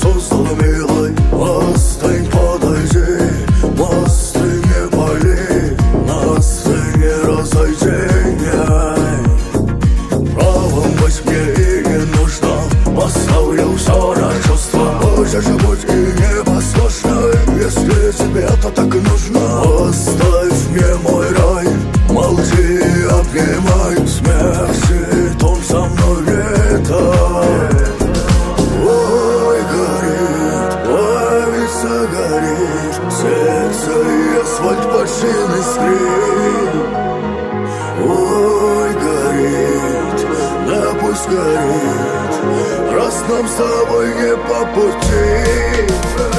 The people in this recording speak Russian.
создал, милый. Остынь, подойди, мосты не пали, нас ты не разойди. Правом быть мне и не нужно, поставлю все на чувства. Хочешь быть и непослушной, если тебе это так и нужно. Оставь мне мой рай, молчи и обнимай. Смерти, он со мной летает. Ой, горит, ой, ведь горит, сердце и асфальт почти не скрip. Ой, горит, да пусть горит, раз нам с тобой не по пути.